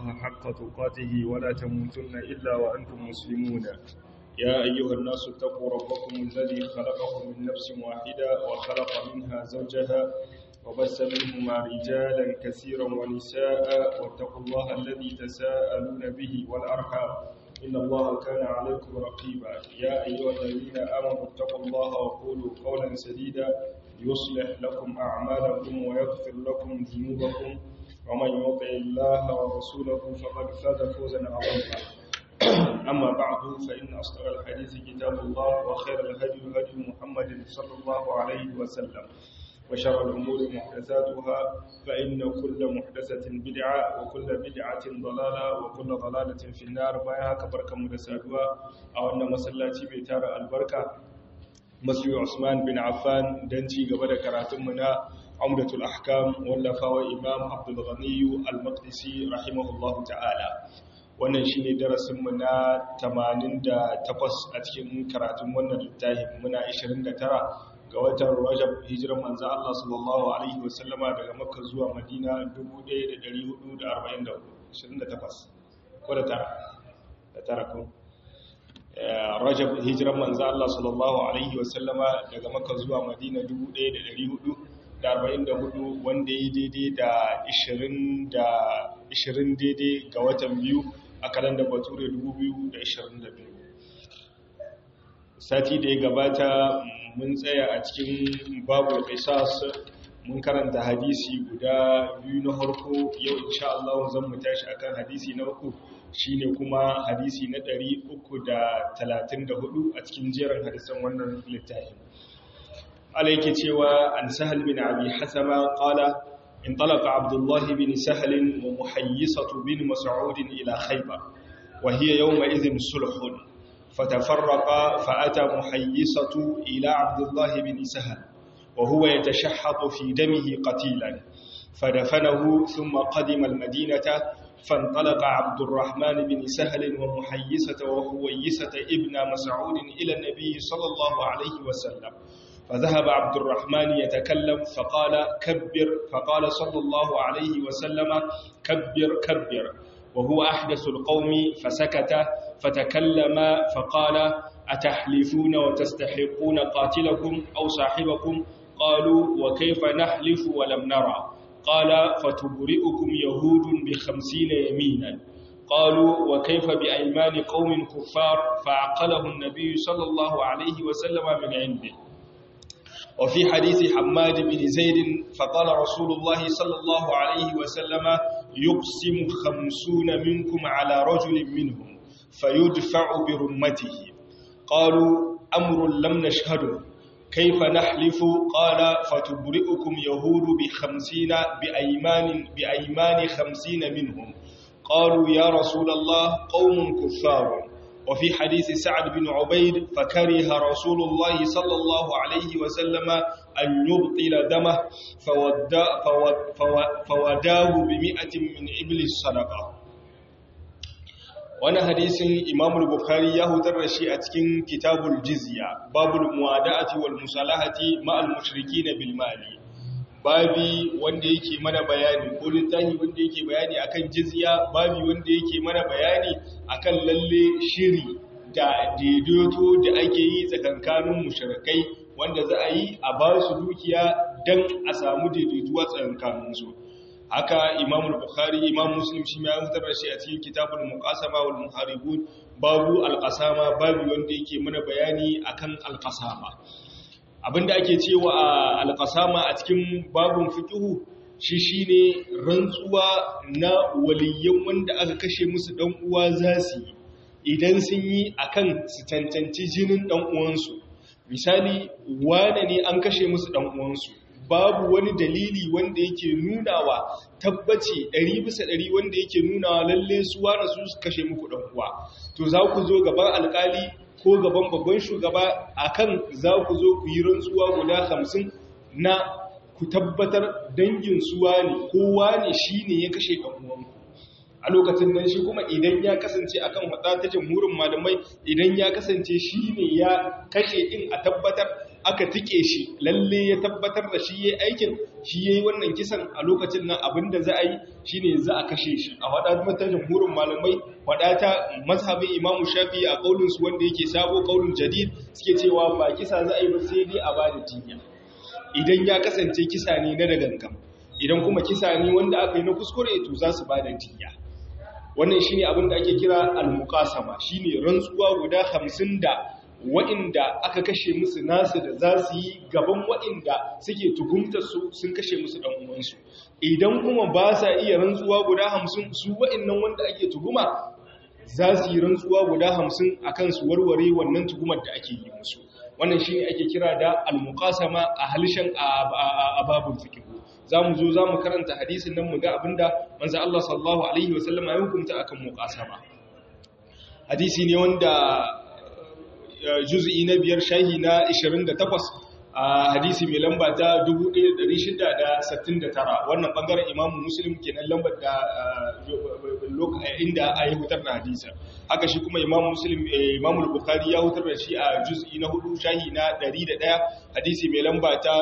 الله حق تقاته ولا تموتن إلا وأنتم مسلمون. يا أيها الناس اتقوا ربكم الذي خلقكم من نفس واحدة وخلق منها زوجها وبث منهما رجالا كثيرا ونساء واتقوا الله الذي تساءلون به والأرحام إن الله كان عليكم رقيبا. يا أيها الذين آمنوا اتقوا الله وقولوا قولا سديدا يصلح لكم أعمالكم ويغفر لكم ذنوبكم ومن يطع الله ورسوله فقد فاز فوزا عظيما. أما بعد فإن أصدق الحديث كتاب الله وخير الهدي هدي محمد صلى الله عليه وسلم وشر الأمور محدثاتها فإن كل محدثة بدعة وكل بدعة ضلالة وكل ضلالة في النار. بايها كبركة مدسادوا أو أن مسلاتي بيتار البركة مسجد عثمان بن عفان دنجي قبل كراتمنا عمدة الأحكام واللفاوى إمام عبد الغني المقدسي رحمه الله تعالى. wannan shine darasinmu na 88 a cikin karatun wannan littafin. Muna 29 ga watan Rajab hijiran manzo Allah sallallahu alaihi wasallama daga Makka zuwa Madina 1444 28 ko da tara ko Rajab hijiran manzo Allah sallallahu alaihi wasallama daga Makka zuwa Madina 1444 wanda ya daidai da 20 daidai ga watan biyu a kalandar Bature 2022. Sati da ya gabata mun tsaya a cikin babu qisas, mun karanta hadisi guda biyu na harko. Yau insha Allah zan mu tashi akan hadisi na uku, shine kuma hadisi na 334 a cikin jerin hadisan wannan littafin. Alayki cewa an Sahal bin Abi Hasama qala انطلق عبد الله بن سهل ومحيصة بن مسعود إلى خيبر وهي يومئذ صلح، فتفرقا فأتى محيصة إلى عبد الله بن سهل وهو يتشحط في دمه قتيلا فدفنه ثم قدم المدينة. فانطلق عبد الرحمن بن سهل ومحيصة وهويسة ابن مسعود إلى النبي صلى الله عليه وسلم، فذهب عبد الرحمن يتكلم فقال كبر، فقال صلى الله عليه وسلم كبر كبر، وهو أحدث القوم فسكت، فتكلم فقال أتحلفون وتستحقون قاتلكم أو صاحبكم؟ قالوا وكيف نحلف ولم نرى؟ قال فتبرئكم يهود ب50 يمينا. قالوا وكيف بأيمان قوم كفار؟ فعقله النبي صلى الله عليه وسلم من عنده. وفي حديث حماد بن زيد فقال رسول الله صلى الله عليه وسلم يقسم 50 منكم على رجل منهم فيدفع برمته. قالوا أمر لم نشهده كيف نحلف؟ قال فتبرئكم يهود ب50 بأيمان 50 منهم. قالوا يا رسول الله قوم كفار. وفي حديث سعد بن عبيد فكره رسول الله صلى الله عليه وسلم أن يبطل دمه فوداه ب100 من إبل الصدقة. وانا حديث إمام البخاري يهدر رشيئة كتاب الجزية باب الموادعة والمصالحة مع المشركين بالمال. babi wanda yake mana bayani ko littafi wanda yake bayani akan jizya, babi wanda yake mana bayani akan lalle shiri da daidaito da ake yi tsakankanin mushrikai wanda za a yi a ba su dukiya dan a samu daidaituwa tsakankanin su. Haka Imam al-Bukhari, Imam Muslim shi ma ya fitar da shi a cikin Kitabul Muqasama wal Muharibun, babu al-Qasama, babi wanda yake mana bayani akan al-Qasama. Abinda ake cewa al-qasama a cikin babun fiqhu shine rantsuwa na waliyan wanda aka kashe musu dan uwa zasu idan sun yi akan su cancanci jinin dan uwansu. Misali wane ne an kashe musu dan uwansu, babu wani dalili wanda yake nunawa tabbaci 100% wanda yake nunawa lalle su wane su kashe muku dan uwa, to za ku zo gaban alkali ko gaban babban shugaba akan za ku zo ku yi rantsuwa guda 50 na ku tabbatar dangin suwa ne kowa ne shine ya kashe dan uwanku. a lokacin nan shi kuma idan ya kasance akan hada ta jamhurin malamai idan ya kasance shi ne ya kashe in a tabbatar aka tike shi lalle ya tabbatar da shi yayi aikin shi yayi wannan kisan a lokacin nan abinda za a yi shine za a kashe shi a wada mata jamhurin malamai wadata mazhabin Imam Shafi'i a kaulin su wanda yake sabo kaulin jadid suke cewa ba kisa za a yi ba sai dai a bada diya idan ya kasance kisa ne na dagangan idan kuma kisa ne wanda aka yi na kuskure to za su bada diya wannan shine abin da ake kira al-muqasama shine rantsuwa guda 50 da waɗanda aka kashe musu nasu da za su yi gaban waɗanda suke tuhumtar su sun kashe musu dan uwansu idan kuma ba sa iya rantsuwa guda 50 su waɗannan wanda ake tuhuma za su yi rantsuwa guda 50 akan su warware wannan tuhumar da ake yi musu wannan shine ake kira da al-muqasama a halishan a babul fiqh zamu zo zamu karanta hadisin nan mu ga abinda manzo Allah sallallahu alaihi wasallam ya hukunta akan muqasama hadisi ne wanda juz'i na 5 shahi na 28 hadisi mai lamba ta 1669 wannan bangaren imamu muslim kenan lambar da inda ayi hutar da hadisa haka shi kuma imamu muslim imamu bukhari ya hutar da shi a juz'i na 4 shahi na 101 hadisi mai lamba ta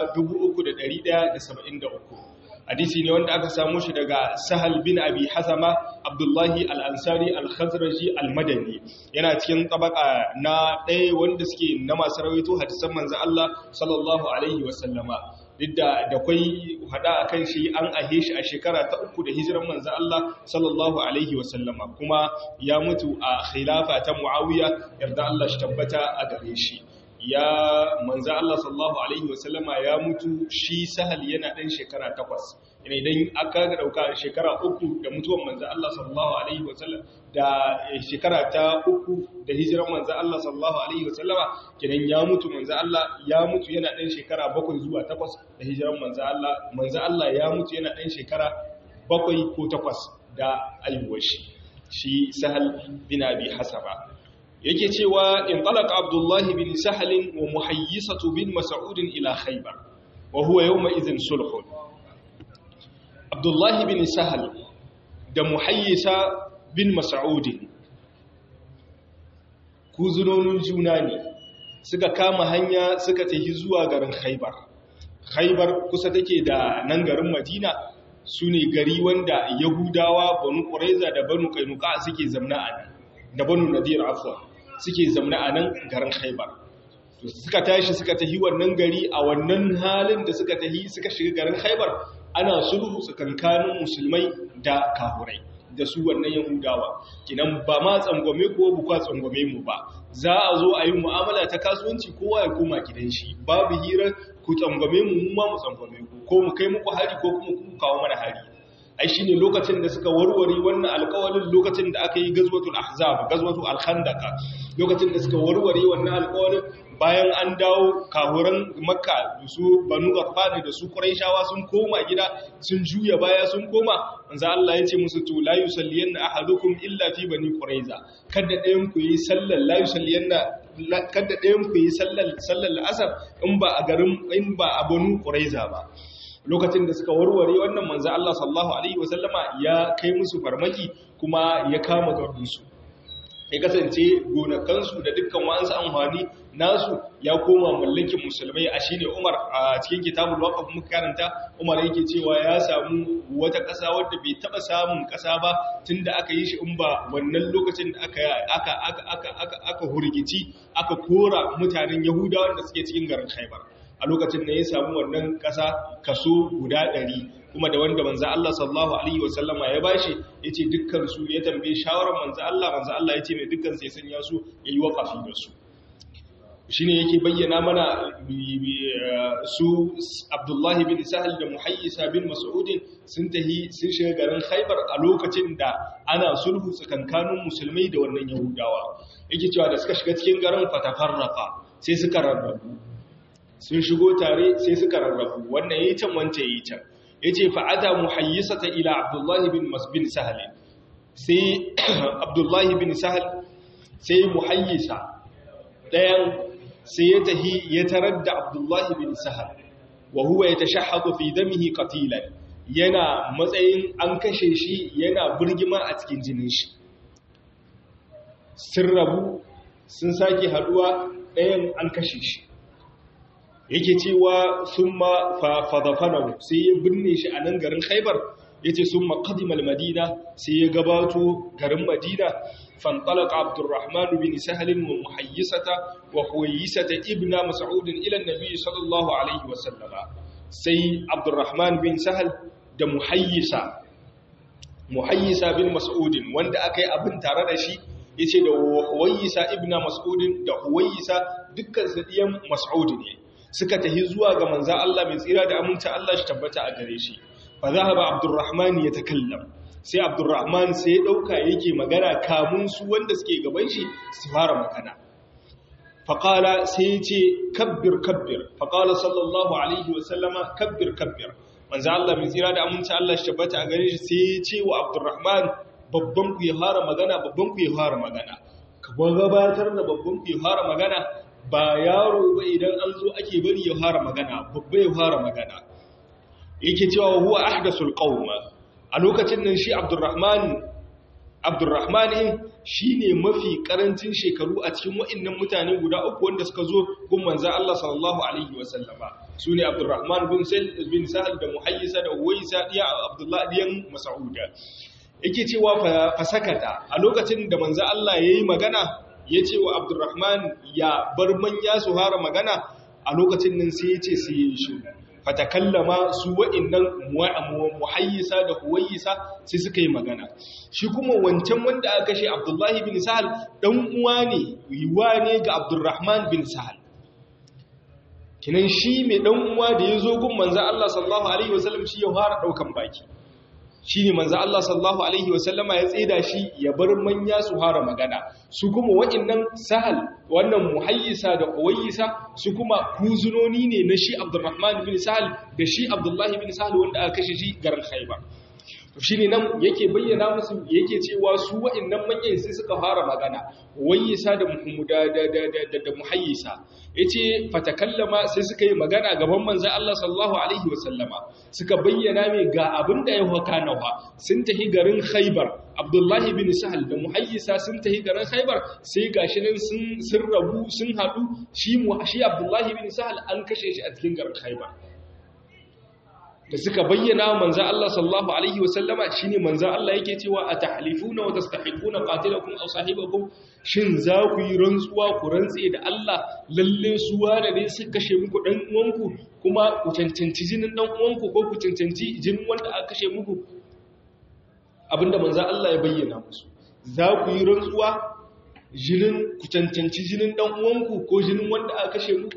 3173 hadisi ne wanda aka samu shi daga Sahal bin Abi Hazama Abdullahi al-Ansari al-Khazraji al-Madani yana cikin tabaka na ɗaya wanda suke na masu rawaito hadisan manzo Allah sallallahu alaihi wasallama didda da kai hada akan shi an ahe shi a shekara ta 3 da hijiran manzo Allah sallallahu alaihi wasallama kuma ya mutu a khilafa ta Muawiya yarda Allah shi tabbata a gare shi ya manzo Allah sallallahu alaihi wasallama ya mutu shi Sahal yana dan shekara 8 idan aka dauka shekara 3 da mutuwar manzo Allah sallallahu alaihi wasallam da shekara ta 3 da hijiran manzo Allah sallallahu alaihi wasallama kidan ya mutu manzo Allah ya mutu yana dan shekara 7 zuwa 8 da hijiran manzo Allah ya mutu yana dan shekara 7 ko 8 da aiwuwar shi Sahal bin Abi Hasaba yake cewa in talaka Abdullah bin Sahal wa Muhayyisatu bin Mas'ud ila Khaybar wa huwa yawma idhin sulhun Abdullah bin Sahal da Muhayyisa bin Mas'ud kuzunonin juna ne suka kama hanya suka tafi zuwa garin Khaybar Khaybar kusa take da nan garin Madina sune gari wanda Yahudawa Banu Qurayza da Banu Qainuqa suke zamna a nan da Banu Nadir afwan suke zamna a nan garin Khaybar to suka tashi suka tafi wannan gari a wannan halin da suka tafi suka shiga garin Khaybar ana sulhu tsakankanin musulmai da kafirai da su wannan Yahudawa kinan ba ma tsangwame ko bukwa tsangwame mu ba za a zo a yi mu'amala ta kasuwanci kowa ya koma gidan shi babu hira ku tsangwame mu ma mu tsangwame ku ko mu kai muku hari ko kuma ku kawo mana hari ai shine lokacin da suka warware wannan alƙawarin lokacin da aka yi gazwatul ahzab gazwatul al-khandaq lokacin da suka warware wannan alƙawarin bayan an dawo kahuran makka da su banu ghaffani da su quraishawa sun koma gida sun juya baya sun koma manzo Allah ya ce musu to la yusalliyanna ahadukum illa fi bani quraiza kada ɗayan ku yi sallar la yusalliyanna kada ɗayan ku yi sallar asar in ba a banu quraiza ba lokacin da suka warware wannan manzo Allah sallallahu alaihi wasallama ya kai musu farmaki kuma ya kama garinsu ya kasance gonakansu da dukkan wa'ansu amfani nasu ya koma mallakin musulmai a shine Umar a cikin kitabul waqf muka karanta Umar yake cewa ya samu wata ƙasa wadda bai taba samun ƙasa ba tunda aka yi shi in ba wannan lokacin da aka hurgici aka kora mutanen Yahudawa da suke cikin garin Khaibar a lokacin da ya samu wannan ƙasa kaso guda 100 kuma da wanda manzo Allah sallallahu alaihi wasallama ya bashi yace dukkan su ya tambaye shawaran manzo Allah yace mai dukkan sai sanya su yayi waqafi da su shine yake bayyana mana su Abdullah bin Sahal da Muhayyisa bin Mas'ud sun shiga garin Khaibar a lokacin da ana sulhu tsakankanin musulmai da wannan Yahudawa yake cewa da suka shiga cikin garin fatafarraqa sai suka rarrabu sun shigo tare sai suka rarrabu wannan yayi can wance yayi can yace fa'ada Muhayyisata ila Abdullah bin Sahal sai Abdullah bin Sahal sai Muhayyisa dayan sai ya tahi ya tarar da Abdullah bin Sahal wa huwa yatashahhadu fi damihi qatilan yana matsayin an kashe shi yana burgima a cikin jinin shi sun rabu sun sake haduwa dayan an kashe shi yake cewa summa fa dafanahu sai ya binne shi a nan garin Khaibar yace summa qadima al-Madina sai ya gabato garin Madina fantalaqa Abdurrahman bin Sahl wa Muhayyisata wa Huwaysata ibn Mas'ud ila an-nabi sallallahu alaihi wa sallama sai Abdurrahman bin Sahl da Muhayyisa bin Mas'ud wanda akai abin tare da shi yace da Huwaysa ibn Mas'ud da Huwaysa dukkan su diyan Mas'ud ne suka tahi zuwa ga manzon Allah mai tsira da aminta Allah shi tabbata a gare shi fa zahaba Abdurrahman yatakallam sai Abdurrahman sai ya dauka yake magana kamun su wanda suke gaban shi su fara magana fa qala sai yace kabbir fa qala sallallahu alaihi wa sallama kabbir manzon Allah mai tsira da aminta Allah shi tabbata a gare shi sai ya ce wa Abdurrahman babban ku ya fara magana ka gabatar da babban ku ya fara magana ba yaro ba idan an zo ake bari ya fara magana babba ya fara magana yake cewa huwa ahdathul qaum a lokacin nan shi Abdurrahman shine mafi karancin shekaru a cikin wa'annan mutane guda uku wanda suka zo gun manzo Allah sallallahu alaihi wasallama sune Abdurrahman bin Sahl da Muhayyisa da Huwaysa diya Abdullah diyan Mas'ud yake cewa fa sakata a lokacin da manzo Allah yayi magana yace wa Abdurrahman ya bar manya su fara magana a lokacin nan sai yace sai yi shi fatakallama su wa'annan Muhayyisa da Huwaysa sai suka yi magana shi kuma wancan wanda aka kashe Abdullah bin Sahl dan uwa ne ga Abdurrahman bin Sahl kinan shi mai dan uwa da yazo gun manzo Allah sallallahu alaihi wasallam shi ya fara daukan baki shine manzo Allah sallallahu alaihi wasallama ya tseda shi ya bar manya su fara magana su kuma wa'annan Sahal wannan Muhayyisa da Huwaysa su kuma kuzunoni ne na shi Abdurrahman bin Sahl da shi Abdullah bin Sahl wanda aka kashe shi garin Khaibar to shine nan yake bayyana musu yake cewa su wa'annan manyan sai suka fara magana Huwaysa da Muhayyisa yace fatakallama sai suka yi magana gaban manzo Allah sallallahu alaihi wasallama suka bayyana mai ga abinda ya wakana wa sun tahi garin Khaibar Abdullah bin Sahl da Muhayyisa sun tahi garin Khaibar sai gashi nan sun rabu sun hadu shi Abdullah bin Sahl an kashe shi a cikin garin Khaibar da suka bayyana manzo Allah sallallahu alaihi wasallama shine manzo Allah yake cewa atahlifuna wa tastahiquna qatilakum aw sahibakum shin za ku yi rantsuwa ku rantse da Allah lalle su ware ne su kashe muku dan uwanku kuma ku cancanci jinin dan uwanku ko ku cancanci jinin wanda aka kashe muku abinda manzo Allah ya bayyana musu za ku yi rantsuwa ku cancanci jinin dan uwanku ko jinin wanda aka kashe muku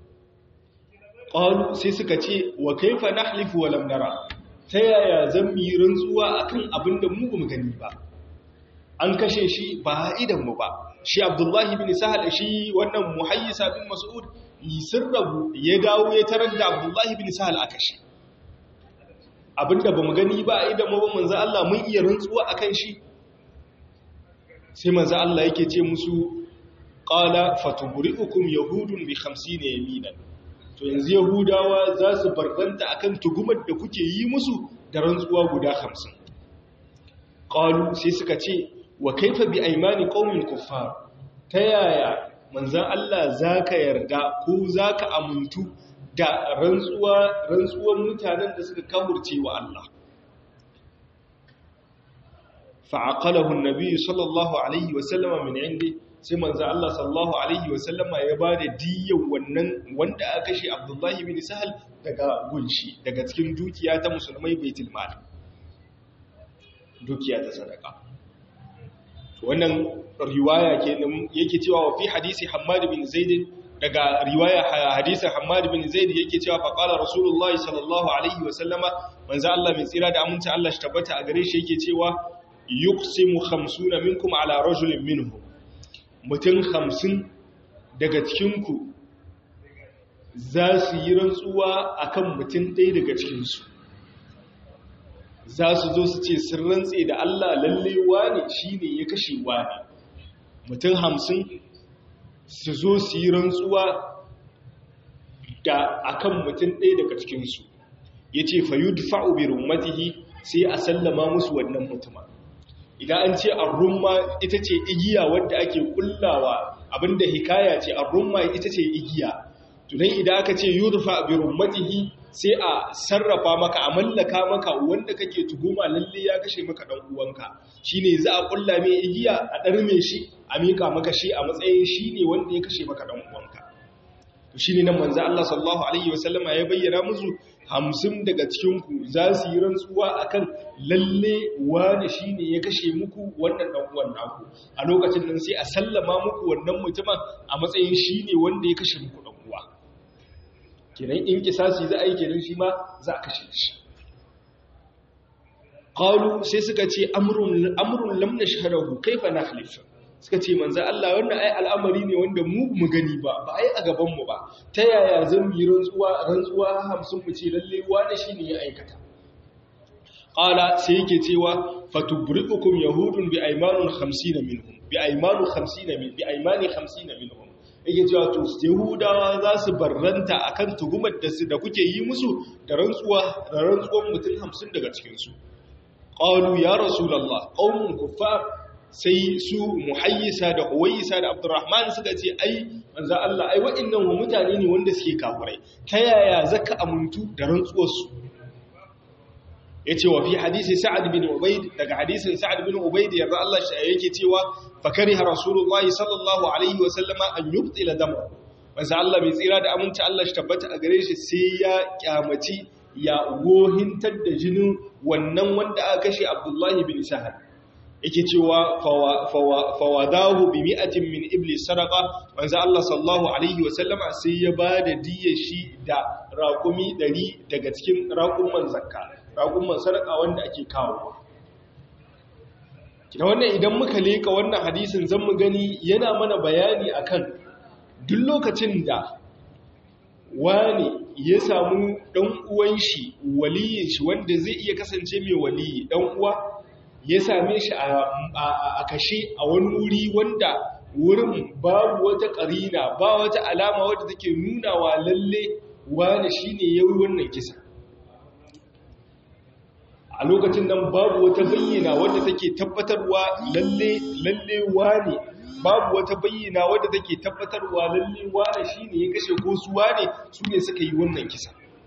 qalu sai suka ce wa kaifa nahlifu wa lam nara ta yaya zan yi rantsuwa akan abinda mu ba mu gani ba an kashe shi ba idan mu ba shi Abdullah bin Sahl shi wannan Muhayyisa bin Mas'ud sirrabu ya dawo ya tarar da Abdullah bin Sahl aka kashe abinda ba mu gani ba idan mu ba manzo Allah mun iya rantsuwa akan shi sai manzo Allah yake ce musu qala fatubri'ukum yahudun bi 50 yaminan to yanzu yahudawa za su barranta akan tugumar da kuke yi musu da rantsuwa guda 50 qalu sai suka ce wa kaifa bi aymani qaumin kuffar ta yaya manzon Allah zaka yarda ko zaka amuntu da rantsuwan mutanen da suka kafurce wa Allah fa'aqalahu an-nabi sallallahu alaihi wa sallama min indi sai manzo Allah sallallahu alaihi wasallama ya bada diyyar wannan wanda aka kashe Abdullah bin Sahl daga gunshi daga cikin dukiya ta musulmai baitul mal dukiya ta sadaka wannan riwaya kenan yake cewa wa fi hadisi Hammad bin Zaid daga riwaya hadisin Hammad bin Zaid yake cewa fa qala Rasulullahi sallallahu alaihi wasallama manzo Allah mai tsira da aminci Allah shi tabbata a gare shi yake cewa yuqsimu 50 minkum ala rajulin minhum mutum 50 daga cikinku za su yi rantsuwa akan mutum ɗaya daga cikinsu za su zo su ce sun rantse da Allah lalle wane shi ne ya kashe wane mutum 50 su zo su yi rantsuwa da akan mutum ɗaya daga cikinsu ya ce fayudfa'u bi rummatihi sai a sallama musu wannan mutuma idan an ce ar-rumma ita ce igiya wadda ake kullawa abinda hikaya ce ar-rumma ita ce igiya tunan idan aka ce yurfa bi rummatihi sai a sarrafa maka a mallaka maka wanda kake tuhuma lalle ya kashe maka dan uwanka shine za a kulla mai igiya a darme shi a mika maka shi a matsayin shine wanda ya kashe maka dan uwanka to shine nan manzo Allah sallallahu alaihi wasallama ya bayyana musu 50 daga cikin ku za su yi rantsuwa akan lalle wani shine ya kashe muku wannan dan uwan naku a lokacin nan sai a sallama muku wannan mutumin a matsayin shine wanda ya kashe muku dan uwa kenan in kisasi za a yi kenan shi ma za a kashe shi qalu sai suka ce amrun lam nashhadahu kaifa nahlif suka ce manzo Allah wannan ai al'amari ne wanda mu gani ba ai a gaban mu ba ta yaya zan yi rantsuwa 50 mu ce lalle wani shine ya aikata qala sai yake cewa fatubriqukum yahudun bi aymanun 50 minhum bi aymanu 50 min bi aymani 50 minhum yake cewa to yahudawa za su barranta akan tugumar da kuke yi musu da rantsuwan mutum 50 daga cikin su qalu ya rasulullah qaumun kuffar sai su muhayyisa da huwayisa da abdurrahman suka ce ai manzo Allah ai wa'annan mutane ne wanda suke kafirai ta yaya zaka amuntu da rantsuwar su yace wa fi hadisi sa'ad bin ubayd daga hadisin sa'ad bin ubayd yarda Allah shi yake cewa fakariha rasulullahi sallallahu alaihi wa sallama an yubtila dama manzo Allah bai tsira da aminta Allah shi tabbata a gare shi sai ya kyamaci ya gohintar da jinin wannan wanda aka kashe Abdullahi bin Sahal yake cewa fawadahu bi mi'atin min iblis sadaqa manzo Allah sallallahu alaihi wa sallama sai ya bada diyyar shi da raqumi 100 daga cikin raqumman zakka raqumman sadaqa wanda ake kawo kina wannan idan muka leka wannan hadisin zan mu gani yana mana bayani akan duk lokacin da wani ya samu dan uwan shi waliyin shi wanda zai iya kasance mai waliyi dan uwa ya same shi a kashe a wani wuri wanda wurin babu wata ƙarina ba wata alama wadda take nuna wa lalle wani shine yayi wannan kisa a lokacin nan babu wata bayyana wadda take tabbatarwa lalle wani babu wata bayyana wadda take tabbatarwa lalle wani shine ya kashe ko su wani su ne suka yi wannan kisa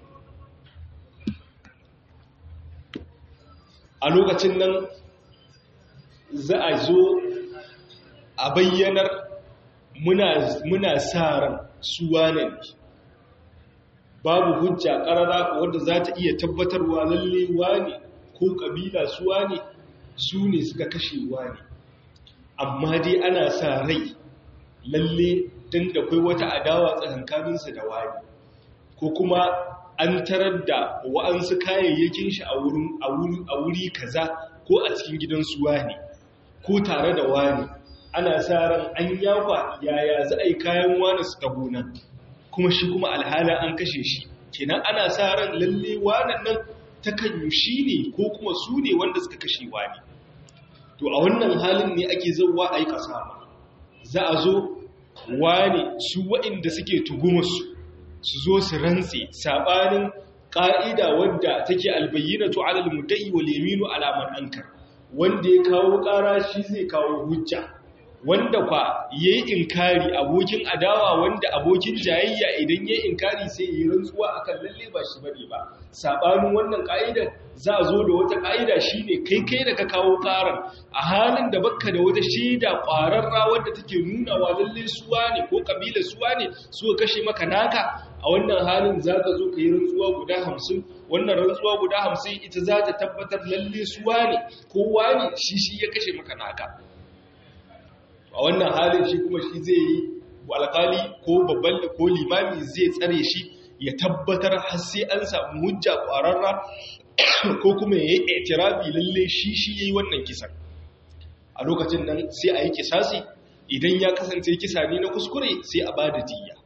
a lokacin nan za a zo a bayyanar muna sa ran su wane ne babu hujja ƙarara wadda za ta iya tabbatarwa lalle wane ko ƙabila su wane su ne suka kashe wane amma dai ana sa rai lalle don da kai wata adawa tsakankaninsa da wani ko kuma an tarar da wa'ansu kayayyakin shi a wuri kaza ko a cikin gidan su wane ko tare da wani ana sa ran an yafa yaya za a yi kayan wani su taho nan kuma shi kuma alhala an kashe shi kenan ana sa ran lalle wannan nan takanyu shi ne ko kuma su ne wanda suka kashe wani to a wannan halin ne ake zauwa a yi kasama za a zo wani su waɗanda suke tugumarsu su zo su rantse saɓanin ƙa'ida wadda take albayyinatu alal mudda'i wal yaminu ala man ankar wanda ya kawo ƙara shi zai kawo hujja wanda kwa yayi inkari abokin adawa wanda abokin jayayya idan yayi inkari sai yi rantsuwa akan lalle ba shi bane ba sabanin wannan ka'idar za a zo da wata ka'ida shine kai da ka kawo ƙarar a halin da baka da wata shaida ƙwararra wanda take nuna wa lalle suwa ne ko kabila suwa ne su kashe maka naka a wannan halin za ka zo ka yi rantsuwa guda 50 wannan rantsuwa guda 50 ita za ta tabbatar lalle suwa ne ko wani shi ya kashe maka naka a wannan halin shi kuma shi zai yi alƙali ko babban ko limami zai tsare shi ya tabbatar har sai an samu hujja ƙwararra ko kuma ya yi itirafi lalle shi yayi wannan kisan a lokacin nan sai a yi kisasi idan ya kasance kisa ne na kuskure sai a bada diyya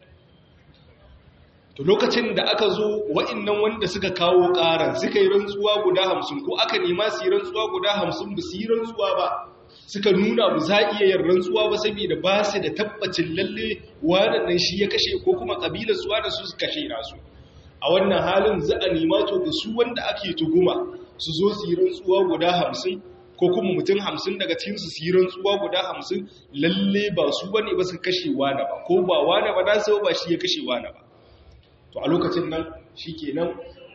to lokacin da aka zo wa'annan wanda suka kawo ƙaran suka yi rantsuwa guda 50 ko aka nema su yi rantsuwa guda 50 ba su yi rantsuwa ba suka nuna ba za iya yin rantsuwa ba saboda ba su da tabbacin lalle waɗannan shi ya kashe ko kuma ƙabilar su da su suka kashe nasu a wannan halin za a nema to da su wanda ake tuguma su zo su yi rantsuwa guda 50 ko kuma mutum 50 daga cikinsu su yi rantsuwa guda 50 lalle ba su bane ba su kashe wani ba ko ba wani ba na sau ba shi ya kashe wani ba. To a lokacin nan shi kenan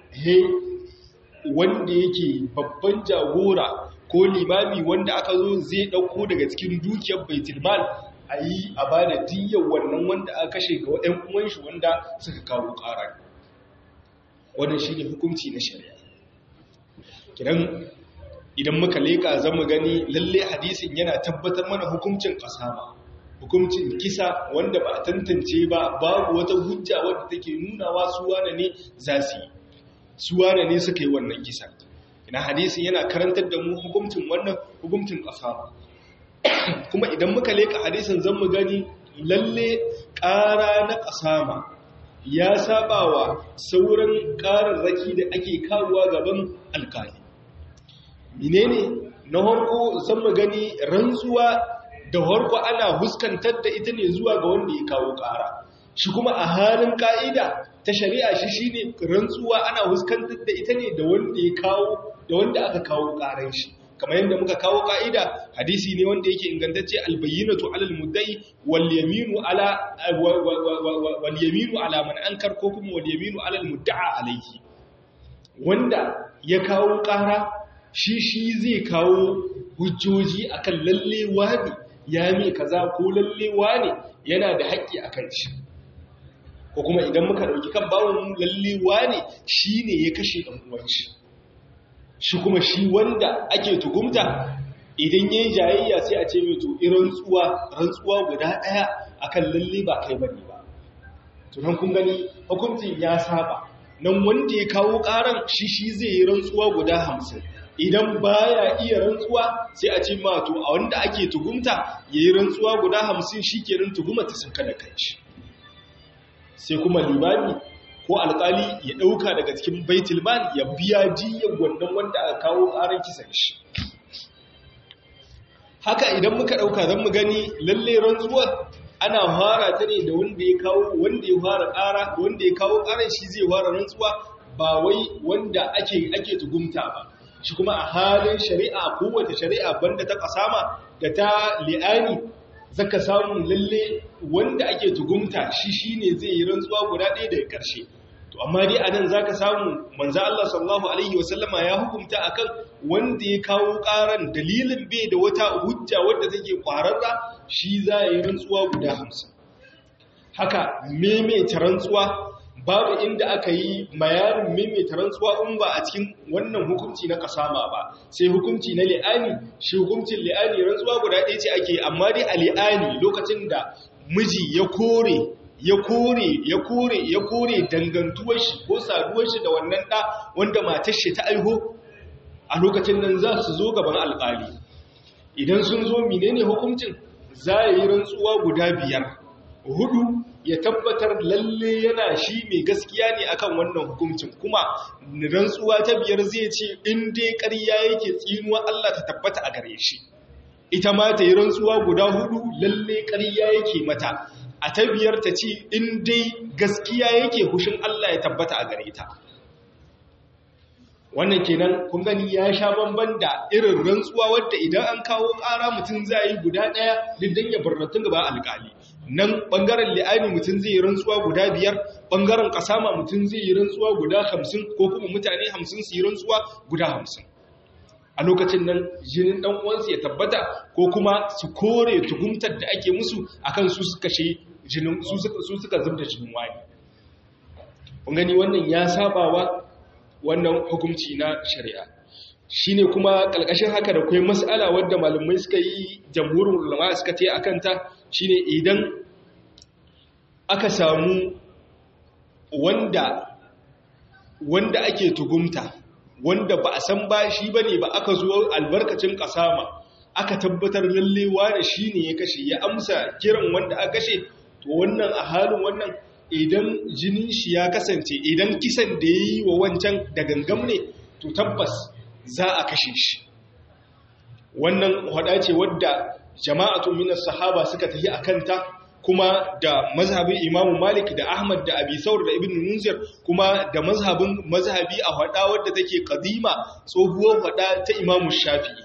wanda yake babban jagora ko limami wanda aka zo zai ɗauko daga cikin dukiyar baitulmal a yi a ba da diyyar wannan wanda aka kashe ga ‘yan uwanshi wanda suka kawo ƙara. Wannan shi ne hukunci na shari'a. Kiran idan muka leƙa zan mu gani lalle hadisin yana tabbatar mana hukuncin ƙasama, hukuncin kisa wanda ba a tantance ba, babu wata hujja wadda take nunawa su wane ne za su yi, su wane ne suka yi wannan kisa. Ina hadisin yana karantar da mu hukuncin wannan hukuncin ƙasama. Kuma idan muka leƙa hadisin zan mu gani lalle ƙara na ƙasama ya saba wa sauran ƙararraki da ake kawowa gaban alkali. Menene na harko zan mu gani rantsuwa da harko ana huskantar da ita ne zuwa ga wanda ya kawo ƙara. Shi kuma a halin ka'ida ta shari'a shi shine rantsuwa ana huskantar da ita ne da wanda ya kawo da wanda aka kawo ƙaran shi. Kamar yadda muka kawo ka'ida hadisi ne wanda yake ingantacce albayyinatu alal muddai wal yaminu ala man ankar ko kuma wal yaminu alal mudda'a alayhi. Wanda ya kawo ƙara shi zai kawo hujjoji akan lalle wani ya mai kaza ko lalle wani yana da haƙƙi akan shi, ko kuma idan muka dauki kan bawon lalle wani shine ya kashe dan uwan shi kuma shi wanda ake tugumta idan yayin jayayya sai a ce mai to rantsuwa guda daya akan lalle ba kai bane ba. To nan kun gani hukuncin ya saba, nan wanda ya kawo karan shi zai yi rantsuwa guda 50, idan baya iya rantsuwa sai a ce ma to a wanda ake tugumta yayi rantsuwa guda 50 shikenan tugumar ta sanka da kanshi. Sai kuma limami ko alƙali ya ɗauka daga cikin baitul mal ya biya diyyar wannan wanda aka kawo ƙarar kisan shi. Haka idan muka ɗauka zan mu gani lalle rantsuwar ana fara ta ne da wanda ya fara ƙara, wanda ya kawo ƙarar shi zai fara rantsuwa ba wai wanda ake tugumta ba. Shi kuma a halin shari'a kowace shari'a banda ta kasama da ta li'ani zaka samu lalle wanda ake tugumta shi shine zai yi rantsuwa guda ɗaya daga ƙarshe. To amma dai anan zaka samu manzo Allah sallallahu alaihi wasallama ya hukunta akan wanda ya kawo ƙaran dalilin bai da wata hujja wadda take kwararra shi za ya yi rantsuwa guda 50. Haka maimaita rantsuwa babu inda aka yi mayarin maimaita rantsuwa in ba a cikin wannan hukunci na kasama ba, sai hukunci na li'ani. Shi hukuncin li'ani rantsuwa guda ɗaya ce ake, amma dai a li'ani lokacin da miji ya kore dangantuwar shi ko saduwar shi da wannan ɗa wanda matar shi ta aiho, a lokacin nan za su zo gaban alƙali. Idan sun zo menene hukuncin, za a yi rantsuwa guda 5, 4 ya tabbatar lalle yana shi mai gaskiya ne akan wannan hukuncin, kuma rantsuwa ta 5 zai ce in dai ƙarya yake tsinuwa Allah ta tabbata a gare shi. Ita ma ta yi rantsuwa guda 4 lalle ƙarya yake mata, a ta 5 ta ce in dai gaskiya yake hushin Allah ya tabbata a gare ta. Wannan kenan kun gani ya sha bamban da irin rantsuwa wadda idan an kawo ƙara mutum zai yi guda ɗaya dindin ya barnatun gaba alƙali. Nan ɓangaren li'ani mutum zai yi rantsuwa guda 5, ɓangaren ƙasama mutum zai yi rantsuwa guda 50 ko kuma mutane 50 su yi rantsuwa guda 50. A lokacin nan jinin ɗan uwansu ya tabbata ko kuma su kore tuhumtar da ake musu akan su suka zubda jinin wani. Kun gani wannan ya sabawa wannan hukunci na shari'a. Shine kuma ƙalƙashin haka da kai mas'ala wadda malamai suka yi jamhurin ulama suka ce akan ta shine idan aka samu wanda ake tugumta wanda ba a san ba shi bane ba, aka zo albarkacin kasama aka tabbatar lalle wani shine ya kashe, ya amsa kiran wanda aka kashe, to wannan a halin wannan idan jinin shi ya kasance, idan kisan da yayi wa wancan da gangam ne, to tabbas za a kashe shi. Wannan hada ce wadda jama'atun minas sahaba suka tafi akan ta, kuma da mazhabin Imam Malik da Ahmad da Abi Thawr da Ibn Munzir, kuma da mazhabi a hada wadda take kadima tsohuwar hada ta Imam Shafi'i.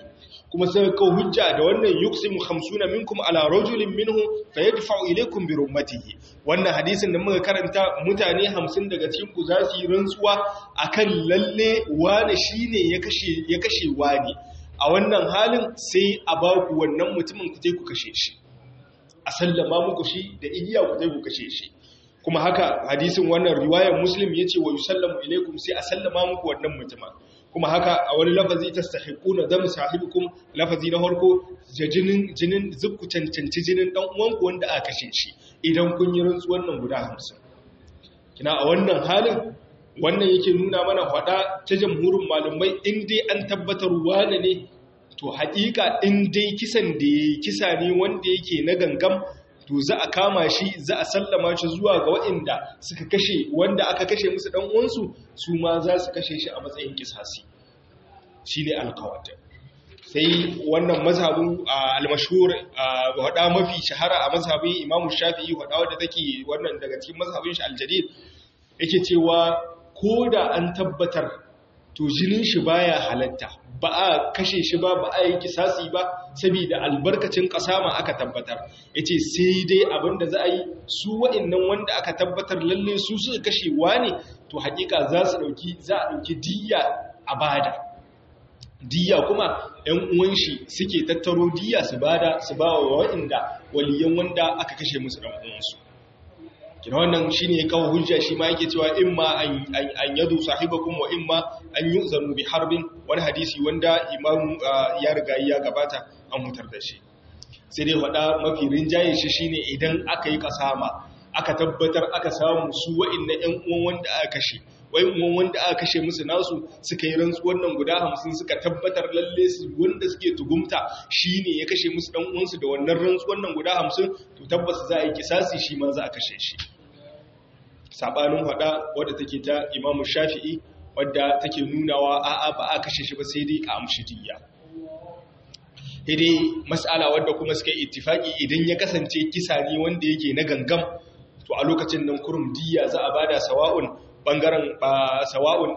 kuma sai ka hujja da wannan yuqsimu 50 minkum ala rajulin minhu fayadfa'u ilaykum bi rummatihi wannan hadisin da muka karanta mutane 50 daga cikin ku za su yi rantsuwa akan lalle wani shine ya kashe wani a wannan halin sai a ba ku wannan mutumin ku je ku kashe shi a sallama muku shi da igiya ku je ku kashe shi kuma haka hadisin wannan riwayar Muslim yace wa yusallamu ilaykum sai a sallama muku wannan mutumin kuma haka a wani lafazi tastahiquna dam sahibikum lafazi na farko jinin zubku cancanci jinin dan uwanku wanda aka kashe shi idan kun yi rantsuwan nan guda 50 kina a wannan halin wannan yake nuna mana fada ta jamhurin malumai in dai an tabbatar wane ne to haƙiƙa in dai kisan da kisa ne wanda yake na gangam to za a kama shi za a sallama shi zuwa ga waɗanda suka kashe wanda aka kashe musu dan uwansu su ma za su kashe shi a matsayin kisasi shine alqawat sai wannan mazhabin al-mashhur wada mafi shahara a mazhabin Imam Shafi'i wada wanda take wannan daga cikin mazhabin shi al-jadid yake cewa koda an tabbatar to jinin shi baya halatta ba a kashe shi ba a yi kisasi ba saboda albarkacin kasama aka tabbatar yace sai dai abinda za a yi su wa'annan wanda aka tabbatar lalle su suka kashe wani to hakika za a dauki diyya a bada diyya kuma ɗan uwan shi suke tattaro diyya su ba wa wa'anda waliyan wanda aka kashe musu ɗan uwansu kina wannan shine kawo hujja shi ma yake cewa imma an yadu sahibakum wa imma an yu'zanu bi harbin wani hadisi wanda imam ya riga ya gabata an hutar da shi sai dai wada mafi rinjaye shi shine idan aka yi kasama aka tabbatar aka samu su wa'annan ƴan uwan wanda aka kashe uwan wanda aka kashe musu nasu suka yi rantsuwar nan guda 50 suka tabbatar lalle su wanda suke tugumta shine ya kashe musu dan uwansu da wannan rantsuwar nan guda 50 to tabbas za a yi kisasi shi ma za a kashe shi sabanin hada wadda take ta Imam Shafi'i wadda take nunawa a'a ba a kashe shi ba sai dai a amshi diyya dai mas'ala wadda kuma suka yi ittifaki idan ya kasance kisa ne wanda yake na gangam to a lokacin nan kurum diyya za a bada sawa'un bangaren sawa'un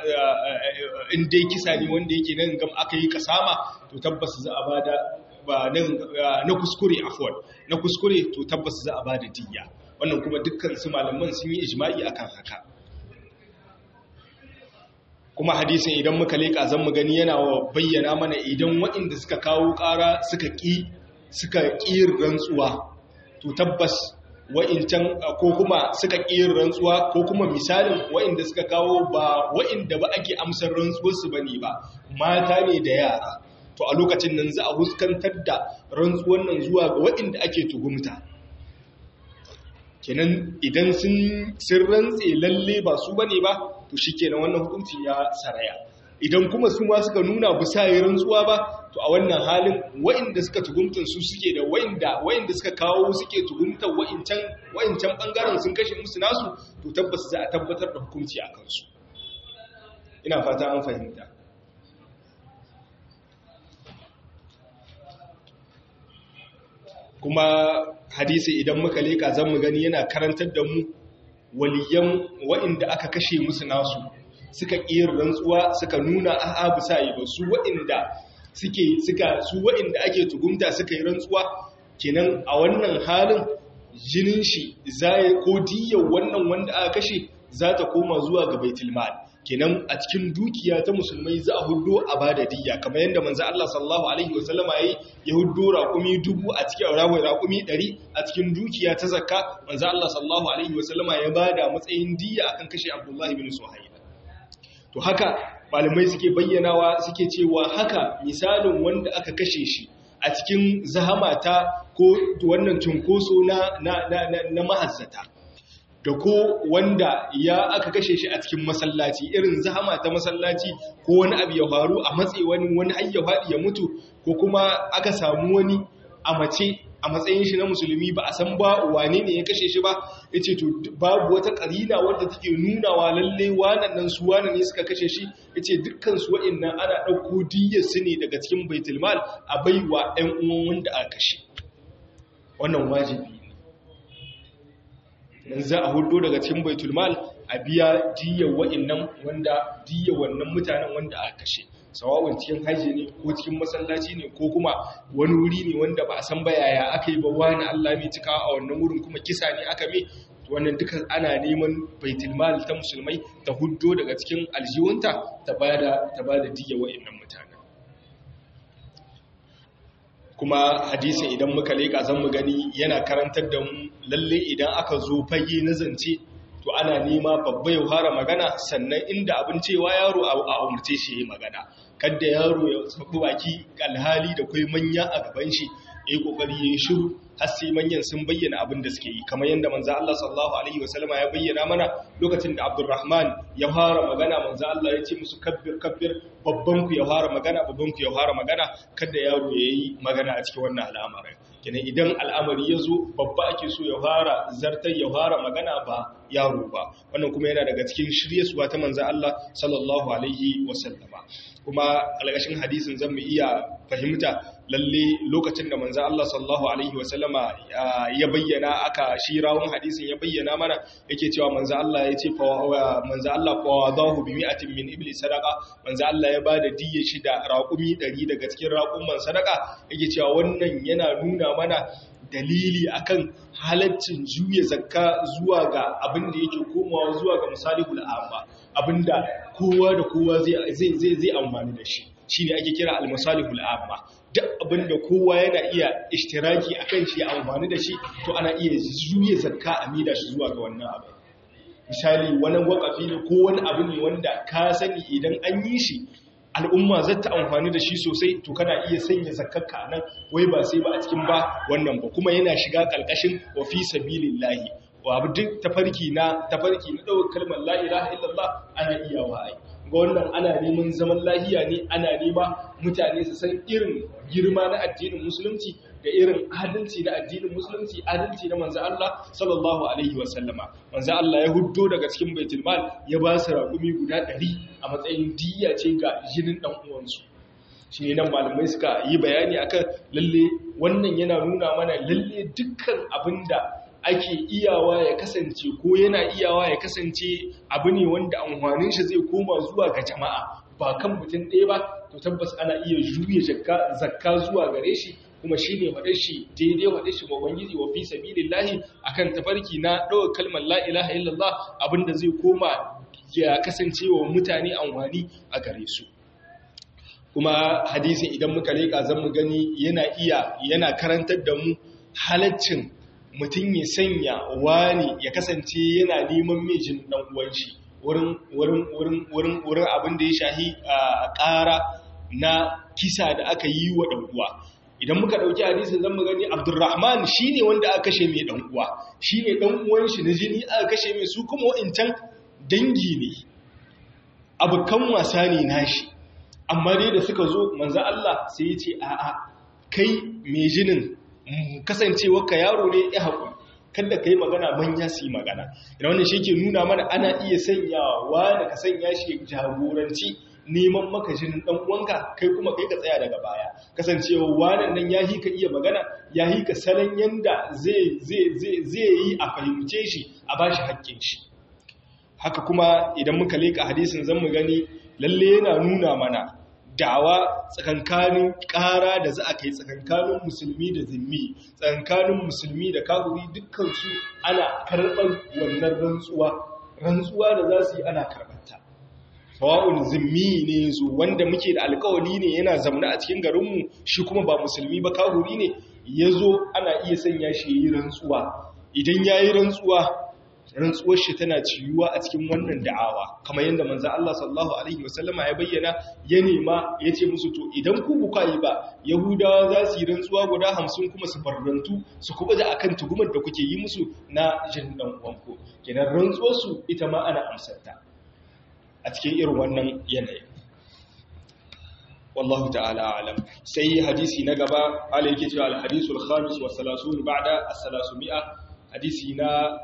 in dai kisa ne wanda yake na gangam aka yi kasama to tabbas za a bada ba na kuskure afwan na kuskure to tabbas za a bada diyya wannan kuma dukkan su malaman sun yi ijma'i akan haka kuma hadisin idan muka leka zan mu gani yana bayyana mana idan waɗanda suka kawo ƙara suka ƙi rantsuwa to tabbas wa'incan ko kuma suka ƙi rantsuwa ko kuma misalin waɗanda suka kawo ba waɗanda ba ake amsar rantsuwarsu bane ba mata ne da yara to a lokacin nan za a huskantar da rantsuwan nan zuwa ga waɗanda ake tugumta kenan idan sun rantse lalle ba su bane ba to shikenan wannan hukunci ya saraya idan kuma su ma suka nuna bisa yi rantsuwa ba to a wannan halin wa'inda suka tugumtan su suke da wa'inda suka kawo suke tugumtan wa'incan bangaren sun kashe musu nasu to tabbas za a tabbatar da hukunci a kansu ina fata an fahimta kuma hadisi idan muka leka zan mu gani yana karantar da mu waliyan wa'inda aka kashe musu nasu suka ƙiyar rantsuwa suka nuna a'a bisa yi ba su wa'inda ake tugumta suka yi rantsuwa kenan a wannan halin jinin shi ko diyyar wannan wanda aka kashe za ta koma zuwa ga baitul mal kenan a cikin dukiya ta musulmai za a hudo a bada diyya kamar yadda manzo Allah sallallahu alaihi wasallama yayi ya hudo raƙumi 1000 a cikin raƙumi 100 a cikin dukiya ta zakka manzo Allah sallallahu alaihi wasallama ya bada matsayin diyya akan kashe Abdullah ibn Suhayb to haka malamai suke bayyanawa suke cewa haka misalin wanda aka kashe shi a cikin zahamata ko wannan cunkoso na mahazzata da ko wanda ya aka kashe shi a cikin masallaci irin zahama ta masallaci ko wani abu ya faru a matse wani hayya faɗi ya mutu ko kuma aka samu wani a mace a matsayin shi na musulmi ba a san ba wane ne ya kashe shi ba yace to babu wata karina wadda take nunawa lalle wannan su wane ne suka kashe shi yace dukkan su wa'annan ana dauko diyyar su ne daga cikin baitul mal a baiwa ɗan uwan wanda aka kashe wannan wajibi ne za a hudo daga cikin baitul mal a biya diyar wannan mutanen wanda aka kashe, sawa'un cikin haji ne ko cikin masallaci ne ko kuma wani wuri ne wanda ba a san ba yaya aka yi ba wani Allah mai cika a wannan wurin kuma kisa ne aka mai, wannan duka ana neman baitul mal ta musulmai ta huddo daga cikin aljiwunta ta bada diyar wa'annan mutanen. Kuma hadisin idan muka leka zan mu gani yana karantar da mu lalle idan aka zo fage na zance to ana nema babba ya fara magana, sannan inda abin cewa yaro a umurce shi yayi magana, kada yaro ya saki baki alhali da kai manya a gaban shi yayi kokari yayi shiru har sai manyan sun bayyana abin da suke yi, kamar yadda manzo Allah sallallahu alaihi wasallam ya bayyana mana lokacin da Abdurrahman ya fara magana, manzo Allah ya ce musu kabbir babban ku ya fara magana kada yaro yayi magana a cikin wannan al'amarin. Kenan idan al'amari ya zo babba ake so ya fara zartar ya fara magana ba yaro ba, wannan kuma yana daga cikin shiryarwa ta manzo Allah sallallahu alaihi wasallama. Kuma alƙashin hadisin zan mu iya fahimta lalle lokacin da manzo Allah sallallahu alaihi wasallama ya bayyana aka shi rawun hadisin ya bayyana mana yake cewa manzo Allah ya ce manzo Allah fawadahu bi mi'atin min ibli sadaqa, manzo Allah ya bada diyya shi da raqumi 100 daga cikin raqumman sadaqa, yake cewa wannan yana nuna mana dalili akan halaccin juya zakka zuwa ga abin da yake komawa zuwa ga misalihul amma, abinda kowa da kowa zai amfani da shi shine ake kira al-masalihul amma. Duk abinda kowa yana iya ishtiraki akan shi ya amfani da shi to ana iya juya zakka a mida shi zuwa ga wannan abu. Misali wani wakafi ne ko wani abu ne wanda ka sani idan an yi shi al'umma za ta amfani da shi sosai, to kana iya sanya zakkarka nan wai ba sai ba a cikin ba wannan ba, kuma yana shiga ƙarƙashin wa fi sabilillahi wa abu duk tafarki na ɗaukar kalmar la ilaha illallah ana iya wa'ai ga wannan ana neman zaman lahiya ne, ana nema mutane su san irin girma na addinin musulunci da irin adalci na addinin musulunci, adalci na manzo Allah sallallahu alaihi wasallama. Manzo Allah ya huddo daga cikin baitul mal ya ba su raƙumi guda 100 a matsayin diyya ce ga jinin dan uwansu. Shi ne nan malamai suka yi bayani akan lalle wannan yana nuna mana lalle dukkan abinda ake iyawa ya kasance ko yana iyawa ya kasance abu ne wanda amfanin shi zai koma zuwa ga jama'a ba kan mutum ɗaya ba, to tabbas ana iya juye zakka zuwa gare shi, kuma shi ne faɗar shi daidai faɗar shi wa ubangiji wa fi sabilillahi akan tafarki na ɗaukar kalmar la ilaha illallah, abinda zai koma ya kasance wa mutane amfani a gare su. Kuma hadisin idan muka leƙa zan mu gani yana karantar da mu halaccin mutum ya sanya wani ya kasance yana neman mijin dan uwan shi wurin abin da ya shahi ƙara na kisa da aka yi wa dan uwa. Idan muka dauki hadisin zan mu gani Abdurrahman shine wanda aka kashe mai dan uwa, shine dan uwan shi na jini aka kashe mai, su kuma wa'incan dangi ne, abukan wasa ne nashi, amma dai da suka zo manzo Allah sai ya ce a'a kai mai jinin kasancewarka yaro ne ya haƙuri, kada ka yi magana manya su yi magana. Idan wannan shi ke nuna mana ana iya sanyawa da ka sanya shi jagoranci neman maka jinin ɗan uwanka, kai kuma kai ka tsaya daga baya, kasancewa wannan nan ya ka iya magana, ya ka salon yanda zai yi a fahimce shi a ba shi haƙƙin shi. Haka kuma idan muka leƙa hadisin zan mu gani lalle yana nuna mana dawa tsakankanin ƙara da za a kai tsakankanin musulmi da zimmi, tsakankanin musulmi da kafiri dukkansu ana karɓar wannan rantsuwa da za su yi ana karɓarta. Sawa'un zimmi ne zo wanda muke da alƙawari ne yana zamana a cikin garinmu, shi kuma ba musulmi ba kafiri ne ya zo, ana iya sanya shi yi rantsuwa. Idan ya yi rantsuwar shi tana ciyuwa a cikin wannan da'awa, kamar yadda manzo Allah sallallahu alaihi wasallama ya bayyana, ya nema ya ce musu to idan ku buka yi ba, Yahudawa za su yi rantsuwa guda 50 kuma su barrantu su kuma da akan tugumar da kuke yi musu na jin dan uwanku. Kenan rantsuwar su ita ma ana amsarta a cikin irin wannan yanayi. Wallahu ta'ala alam. Sai hadisi na gaba, ala yake cewa al-hadisul khamis wa 30 ba'da as-300, hadisi na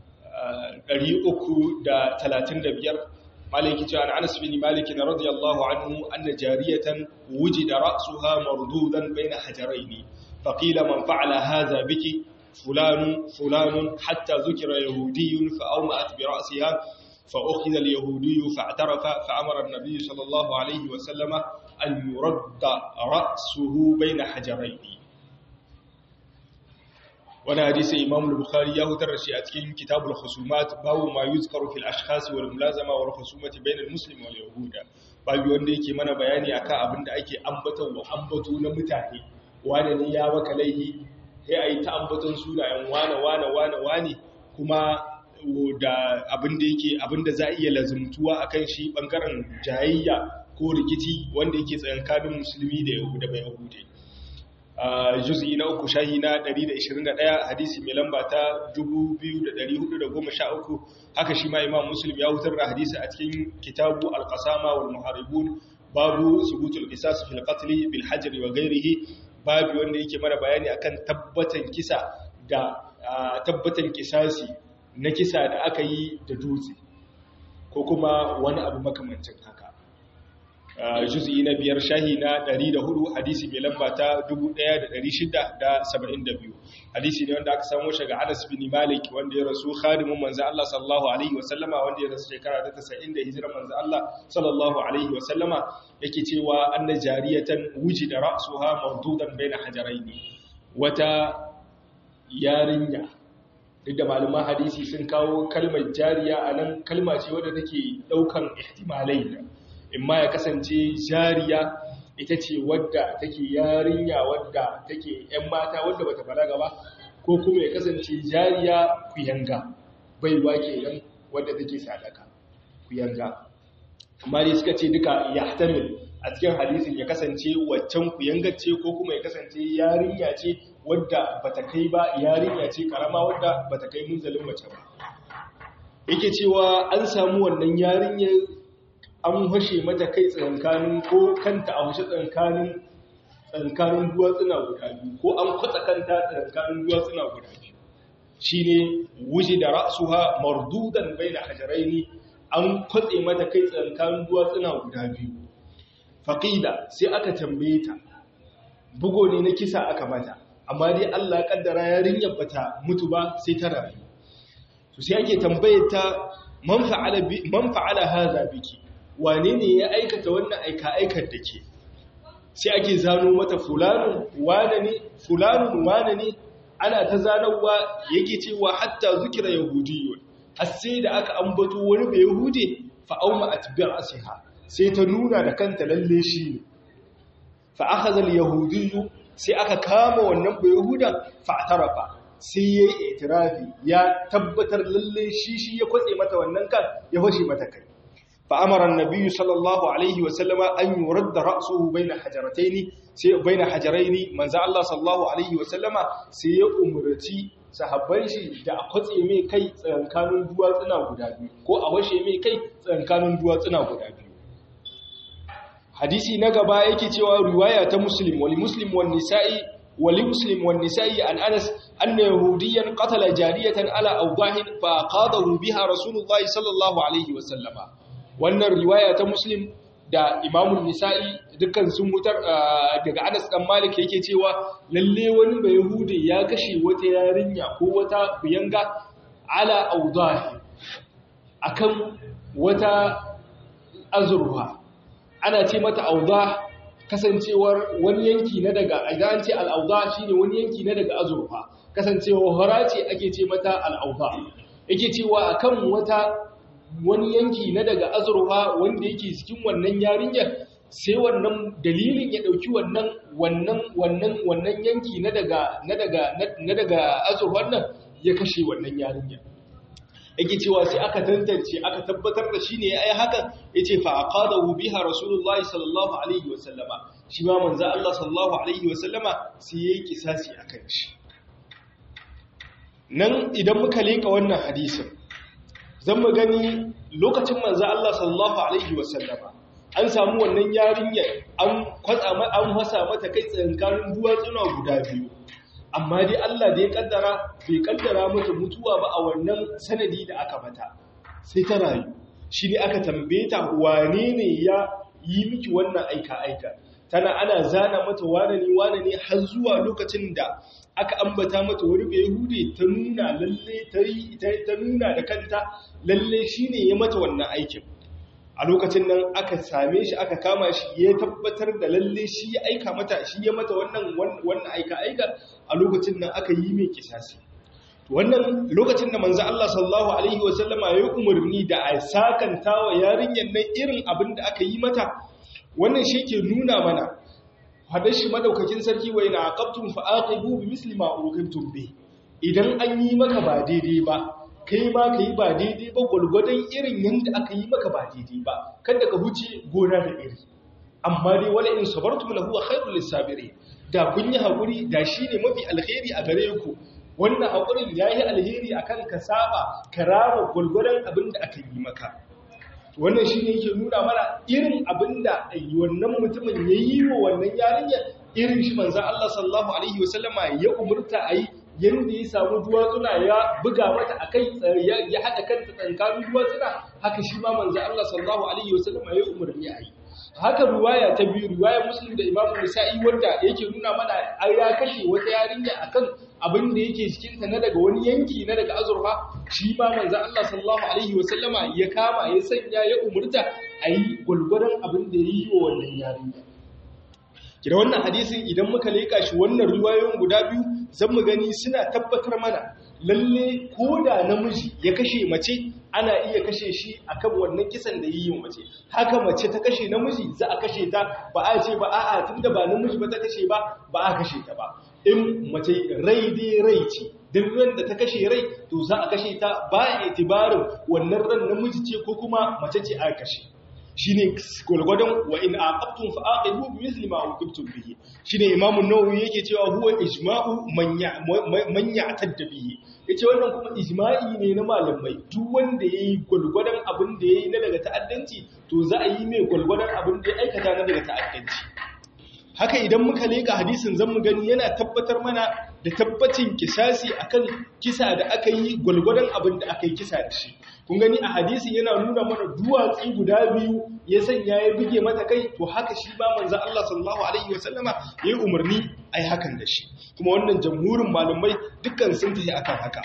335 maliki cewa Anas bin Malik radiyallahu anhu anna jariyatan wujida ra'suha mardudan bayna hajarayn faqila man fa'ala hadha biki fulan hatta dhukira yahudiyyun fa awma'at bi ra'siha فأخذ اليهودي فاعترف فأمر النبي صلى الله عليه وسلم أن يرد رأسه بين حجرين. وانا حديث امام البخاري ya hutar da shi a cikin kitabul khusumat babu ma yuzkaru fil ashkhas wal mulazama wal khusumati bainal muslim wal yahuda, babu wanda yake mana bayani akan abinda ake ambato na mutane, wanda ne ya maka laihi sai ayi ta ambaton sunayen wane kuma da abinda za iya lazumtuwa akan shi bangaren jayayya ko rikici wanda yake tsakankanin musulmi da yahuda bai yahude. Juz'i na 3 shahi na 121 hadisi mai lamba ta 2413, haka shi ma Imam Muslim ya hutar da hadisi a cikin kitabu al-qasama wal muharibun babu subutul qisas fil qatl bil hajr wa ghayrihi, babu wanda yake mana bayani akan tabbatan kisa da tabbatan kisasi na kisa da aka yi da dutse ko kuma wani abu makamancin haka. Juz'i na 5 shahi na 104 hadisi mai lamba ta 1672, hadisi ne wanda aka samu shi ga Anas bin Malik wanda ya rasu khadimin manzo Allah sallallahu alaihi wasallama, wanda ya rasu shekara ta 90 da hijirar manzo Allah sallallahu alaihi wasallama, yake cewa anna jariyatan wujida ra'suha mawdudan baina hajaraini, wata yarinya, duk da malaman hadisi sun kawo kalmar jariya anan kalma ce wadda take daukan ihtimalai, imma ya kasance jariya ita ce wadda take yarinya wadda take ‘yan mata wadda bata balaga ba, ko kuma ya kasance jariya kuyanga baiwa kenan wadda take sadaka kuyanga. Amma dai suka ce duka ya hatamil a cikin hadisin ya kasance waccan kuyangar ce ko kuma ya kasance yarinya ce wadda bata kai ba, yarinya ce karama wadda bata kai munzalin mace ba. Yake cewa an samu wannan yarinyar an hashe mata kai tsankanin ko kanta a hashe tsankanin duwatsuna guda biyu, ko an kwatsa kanta tsankanin duwatsuna guda biyu, shi ne wuce da ra'asuha mardudan bai na hajaraini, an kwatse mata kai tsankanin duwatsuna guda biyu. Faƙila sai aka tambaye ta, bugo ne na kisa aka mata, amma dai Allah ƙaddara yarinyar bata mutu ba sai ta rayu. Sai ake tambaye ta man fa'ala haza biki, wane ne ya aikata wannan aika-aikar da ke, sai ake zano mata fulanun wane ne, ana ta zanowa yake cewa hatta zukira yahudiyun, har sai da aka ambato wani bai yahude fa'auma atbir asiha, sai ta nuna da kanta lalle shi ne, fa'akhazal yahudiyu sai aka kama wannan bai yahudan fa'tarafa, sai ya yi itirafi ya tabbatar lalle shi ya kwatse mata wannan kan, ya fashe mata kai. فأمر النبي صلى الله عليه وسلم أن يرد رأسه بين حجرين من زال الله صلى الله عليه وسلم سيأمرتي sahabban shi da a kwatse mai kai tsakankanin duwatsuna guda biyu, ko a washe mai kai tsakankanin duwatsuna guda biyu. Hadisi na gaba yake cewa riwaya ta Muslim wali Muslim wan Nisa'i an Anas anna yahudiyan qatala jariyatan ala awdahin fa qadahu biha Rasulullahi sallallahu alaihi wasallama. Wannan riwaya ta Muslim da Imamun Nisa'i dukkan sun mutar daga Anas dan Malik yake cewa lalle wani bai Yahudi ya kashe wata yarinya ko wata kuyanga ala awdahi, akan wata azurwa. Ana ce mata awdah kasancewar wani yanki na daga, idan an ce al-awdah shine wani yanki na daga azurfa, kasancewar hora ce ake ce mata al-awdah. Yake cewa akan wani yanki na daga azurfa wanda yake cikin wannan yarinyar, sai wannan dalilin ya dauki wannan yanki na daga azurfan nan ya kashe wannan yarinyar. Yake cewa sai aka tantance aka tabbatar da shine yayi haka, yace fa aqadahu biha Rasulullahi sallallahu alaihi wasallama, shi ma manzo Allah sallallahu alaihi wasallama sai yayi kisasi akan shi. Nan idan muka leka wannan hadisin zan mu gani lokacin manzo Allah sallallahu alaihi wasallama an samu wannan yarinyar an hasa mata kai tsankanin duwatsuna guda biyu, amma dai Allah da ya kaddara bai kaddara mata mutuwa ba a wannan sanadi da aka mata, sai ta rayu. Shi ne aka tambaye ta wane ne ya yi miki wannan aika-aika, ana zana mata wane ne har zuwa lokacin da aka ambata mata wani bai hude ta nuna lalle ta nuna da kanta lalle shine ya mata wannan aikin. A lokacin nan aka same shi aka kama shi ya tabbatar da lalle shi ya aika mata shi ya mata wannan aika a lokacin nan aka yi mai kisasi. Wannan lokacin da manzo Allah sallallahu alaihi wasallama ya umarni da a sakantawa yarinyar nan irin abin da aka yi mata, wannan shi ke nuna mana hadar shi madaukakin sarki wa ina aqabtum fa aqibu bi misli ma uqibtum bi. Idan an yi maka ba daidai ba kai ma kai ba daidai ba gulgudan irin yanda aka yi maka ba daidai ba, kada ka huce gona da iri. Amma dai wala in sabartum lahu khairul lisabirin, da kun yi hakuri da shine mafi alkhairi a gare ku. Wannan haƙurin ya yi alheri a kan ka saba ka rama gwalgwadon abin da aka yi maka. Wannan shi ne yake nuna mana irin abin da wannan mutumin ya yi wa wannan yarinyar irin shi manzan Allah sallallahu Alaihi wasallama ya umurta a yi yadda ya samu duwatsuna ya buga mata a kai ya haɗa kanta tsankanin duwatsuna, haka shi ma manzan Allah sallallahu Alaihi wasallama ya umarni a yi. Haka ruwaya ta biyu, ruwayar Muslim da Imam Nisa'i wanda yake nuna mana an ya kashe wata yarinya akan abin da yake cikin ta na daga wani yanki na daga azurfa, shi ma manzo Allah sallallahu alaihi wasallama ya kama ya sanya ya umurta ayi gulguran abin da yayi wa wannan yarinya. Kira wannan hadisin idan muka leka shi wannan riwayoyin guda biyu zan mu gani suna tabbatar mana lalle koda namiji ya kashe mace ana iya kashe shi akan wannan kisan da yi mace. Haka mace ta kashe namiji za a kashe ta, ba a ce ba a'a tunda ba namiji ba ta kashe ba a kashe ta ba. In mace rai dai rai ce, duk ran da ta kashe rai to za a kashe ta ba itibarin wannan ran namiji ce ko kuma mace ce a kashe. Shine gulgudan wa in aqabtum fa aqibu bi misli ma uqibtum bihi. Shine Imam an-Nawawi yake cewa huwa ijma'u man ya'tadda bihi. Yace wannan kuma ijma'i ne na malamai, duk wanda yayi gulgudan abin da yayi na daga ta'addanci to za a yi mai gulgudan abin da ya aikata na daga ta'addanci. Haka idan muka leka hadisin zan mu gani yana tabbatar mana da tabbacin kisasi akan kisa da aka yi gulgudan abin da aka yi kisa da shi. Kun gani a hadisin yana nuna mana duwatsi guda biyu ya sanya ya buge mata kai, to haka shi ba manzo Allah sallallahu alaihi wasallama yayi umarni ai hakan da shi. Kuma wannan jamhurin malamai dukkan sun tafi akan haka.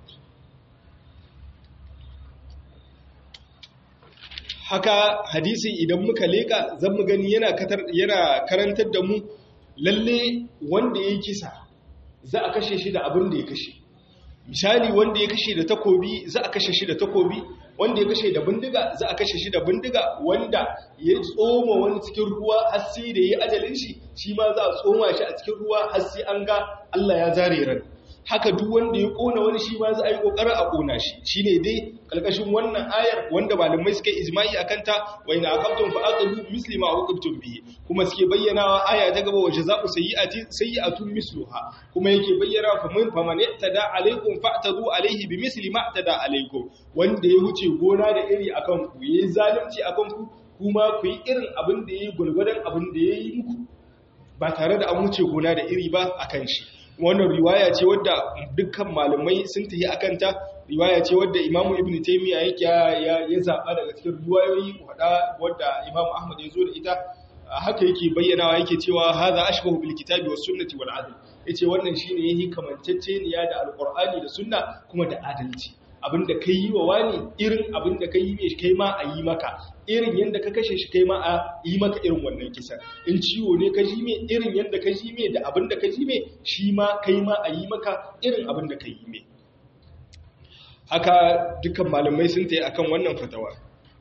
Haka hadisi idan muka leka zan mu gani yana karantar da mu lalle wanda yayi kisa za a kashe shi da abin da ya kashe. Misali wanda ya kashe da takobi za a kashe shi da takobi, wanda ya kashe da bindiga za a kashe shi da bindiga, wanda ya tsoma wani cikin ruwa har sai da ya ajalin shi ma za a tsoma shi a cikin ruwa har sai an ga Allah ya zare ran. Haka duk wanda ya kona wani shi ma za a yi kokarin a kona shi. Shine dai kalkashin wannan ayar wanda malamai suka ijma'i akan ta wa ina aqabtum fa aqibu misli ma uqibtum bihi, kuma suke bayyanawa aya ta gaba wa jazaa'u sayyi'atun misluha, kuma yake bayyana fa man i'tada alaykum fa'tadu alayhi bimisli ma i'tada alaykum. Wanda ya huce gona da iri akan ku, yayi zalunci akan ku, kuma ku yi irin abin da yayi gulgudan abin da yayi muku ba tare da an huce gona da iri ba akan shi. Wannan riwaya ce wadda dukkan malamai sun tafi akan ta, riwaya ce wadda Imam Ibn Taymiyyah yake ya zaba daga cikin riwayoyi wadda Imam Ahmad ya zo da ita. Haka yake bayyanawa yake cewa hadha ashbahu bil kitabi was sunnati wal adl. Yace wannan shine yayi kamanceceniya da alqur'ani da sunna kuma da adalci. Abinda kai yi wa wani irin abinda kai yi mai kai ma a yi maka, irin yanda ka kashe shi kai ma a yi maka irin wannan kisa. In ciwo ne ka ji mai irin yanda ka ji mai da abinda ka ji mai shi ma kai ma a yi maka irin abinda ka yi mai. Haka dukkan malamai sun tayi akan wannan fatawa.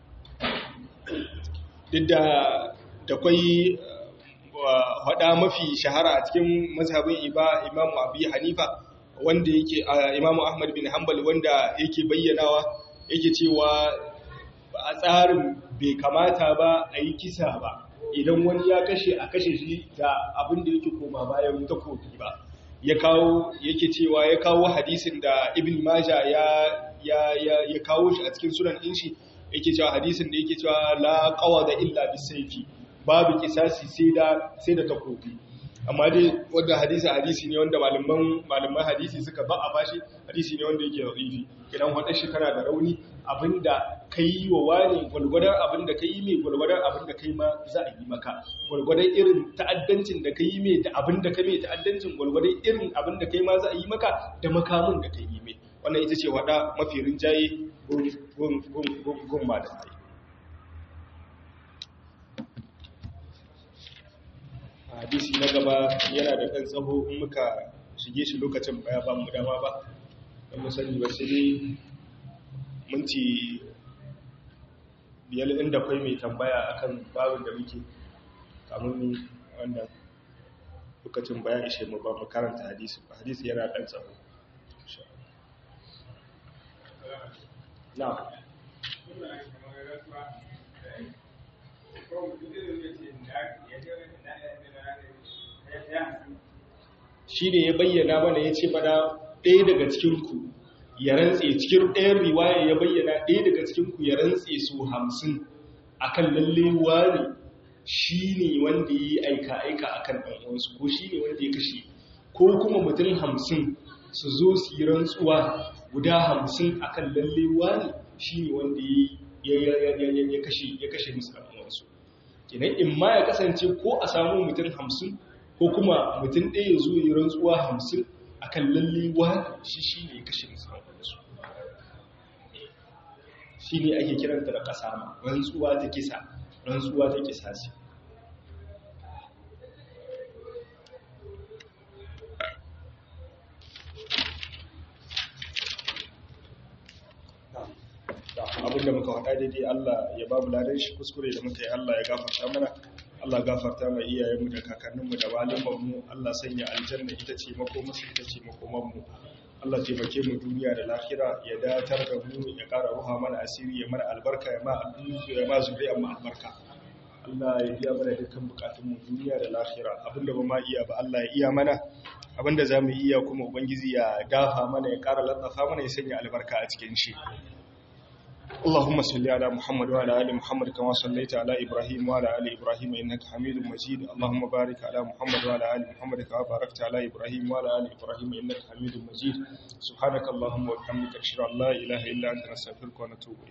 Duk da kwai hada mafi shahara a cikin mazhabin Imam Abi Hanifa wanda yake Imam Ahmad bin Hanbal wanda yake bayyanawa yake cewa a tsarin bai kamata ba a yi kisa ba idan wani ya kashe a kashe shi da abin da yake koma bayan takobi ba. Yake cewa ya kawo hadisin da Ibn Majah ya kawo shi a cikin sunan din shi, yake cewa hadisin da yake cewa la qawada illa bisayfi, babu kisasi sai da takobi. amma dai wanda hadisi ne wanda malaman hadisi suka ba a bashi hadisi ne wanda yake da'ifi idan wadar shi kana da rauni abinda kai wa wani gulgudan abinda kai mai gulgudan abinda kai ma za a yi maka gulgudan irin ta'addancin da kai mai da abinda kai mai ta'addancin gulgudan irin abinda kai ma za a yi maka da makamin da kai mai wannan ita ce wada mafi rinjaye gun ba da mai hadisi na gaba yana da ɗan tsaho in muka shige shi lokacin baya ba mu dama ba don mu sani ba sai minti biyar inda kwai mai tambaya akan babin da muke kamun wannan lokacin baya ishe mu ba mu karanta hadisi ba hadisi yana ɗan tsaho na shi ne ya bayyana mana ya ce mana ɗaya daga cikinku ya rantse cikin ɗayan riwaya ya bayyana ɗaya daga cikinku ya rantse su 50 akan lallewa ne shi ne wanda ya yi aika-aika akan ɗan'uwansu ko shi ne wanda ya kashe ko kuma mutum 50 su zo su yi rantsuwa guda 50 akan lallewa ne shi ne wanda ya kashe musu ɗan'uwansu kenan in ma ya kasance ko a samu mutum 50 ko kuma mutum ɗaya ya zo yi rantsuwa 50 akan lallewa shi ne ya kashe musu ɗan'uwansu shi ne ake kiranta da ƙasa rantsuwa ta kisa rantsuwa ta kisasi abinda muka faɗa daidai Allah ya ba mu ladan shi kuskure da muka yi Allah ya gafarta mana Allah gafarta mai iyayenmu da kakanninmu da walimanmu Allah sanya aljanna ita ce makomarsu ita ce makomanmu Allah taimake mu duniya da lahira ya datar da mu ya ƙara ruha mana asiri ya mana albarka ya ma zuriyar mu albarka Allah ya biya mana dukkan bukatunmu duniya da lahira abinda ba ma iya ba Allah ya iya mana abinda za mu iya kuma ubangiji ya dafa mana ya ƙara latsafa mana ya sanya albarka a cikin shi اللهم صل على محمد وعلى آل محمد كما صليت على إبراهيم وعلى آل إبراهيم إنك حميد مجيد اللهم بارك على محمد وعلى آل محمد كما باركت على إبراهيم وعلى آل إبراهيم إنك حميد مجيد سبحانك اللهم وبحمدك أشهد أن لا إله إلا أنت نستغفرك ونتوب إليك